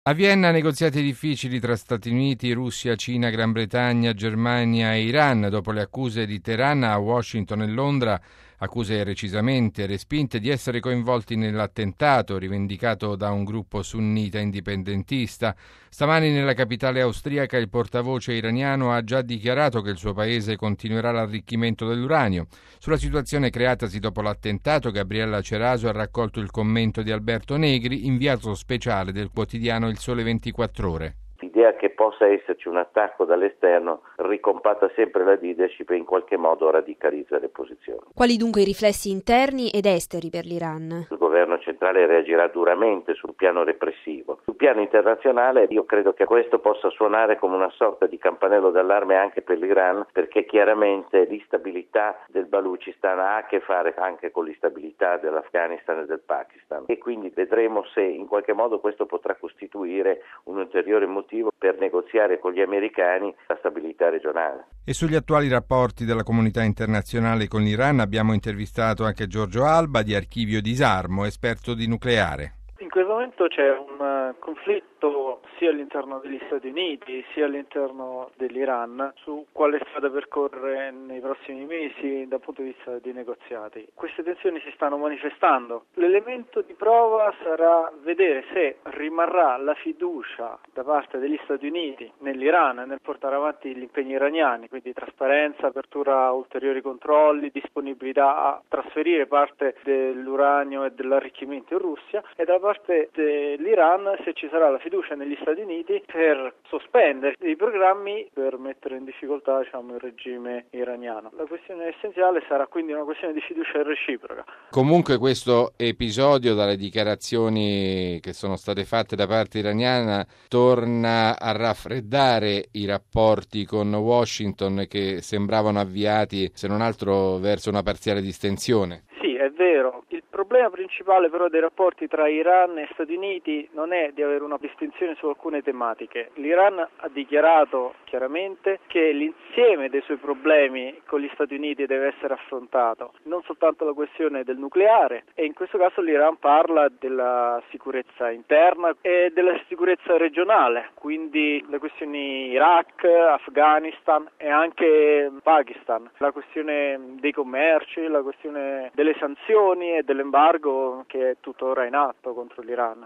A Vienna negoziati difficili tra Stati Uniti, Russia, Cina, Gran Bretagna, Germania e Iran dopo le accuse di Teheran a Washington e Londra, accuse recisamente respinte di essere coinvolti nell'attentato rivendicato da un gruppo sunnita indipendentista. Stamani nella capitale austriaca il portavoce iraniano ha già dichiarato che il suo paese continuerà l'arricchimento dell'uranio. Sulla situazione creatasi dopo l'attentato, Gabriella Ceraso ha raccolto il commento di Alberto Negri, inviato speciale del quotidiano Il Sole 24 Ore. L'idea che possa esserci un attacco dall'esterno ricompatta sempre la leadership e in qualche modo radicalizza le posizioni. Quali dunque i riflessi interni ed esteri per l'Iran? Il governo centrale reagirà duramente sul piano repressivo. Sul piano internazionale io credo che questo possa suonare come una sorta di campanello d'allarme anche per l'Iran, perché chiaramente l'instabilità del Baluchistan ha a che fare anche con l'instabilità dell'Afghanistan e del Pakistan, e quindi vedremo se in qualche modo questo potrà costituire un ulteriore motivo per negoziare con gli americani la stabilità regionale. E sugli attuali rapporti della comunità internazionale con l'Iran abbiamo intervistato anche Giorgio Alba di Archivio Disarmo, esperto di nucleare. In questo momento c'è un conflitto sia all'interno degli Stati Uniti sia all'interno dell'Iran su quale strada percorrere nei prossimi mesi dal punto di vista dei negoziati. Queste tensioni si stanno manifestando. L'elemento di prova sarà vedere se rimarrà la fiducia da parte degli Stati Uniti nell'Iran nel portare avanti gli impegni iraniani, quindi trasparenza, apertura a ulteriori controlli, disponibilità a trasferire parte dell'uranio e dell'arricchimento in Russia, e da parte dell'Iran se ci sarà la fiducia negli Stati Uniti per sospendere i programmi per mettere in difficoltà il regime iraniano. La questione essenziale sarà quindi una questione di fiducia reciproca. Comunque questo episodio, dalle dichiarazioni che sono state fatte da parte iraniana, torna a raffreddare i rapporti con Washington che sembravano avviati, se non altro, verso una parziale distensione. Sì, è vero. Il problema principale però dei rapporti tra Iran e Stati Uniti non è di avere una distinzione su alcune tematiche. L'Iran ha dichiarato chiaramente che l'insieme dei suoi problemi con gli Stati Uniti deve essere affrontato, non soltanto la questione del nucleare, e in questo caso l'Iran parla della sicurezza interna e della sicurezza regionale, quindi le questioni Iraq, Afghanistan e anche Pakistan, la questione dei commerci, la questione delle sanzioni e dell'embargo che è tuttora in atto contro l'Iran.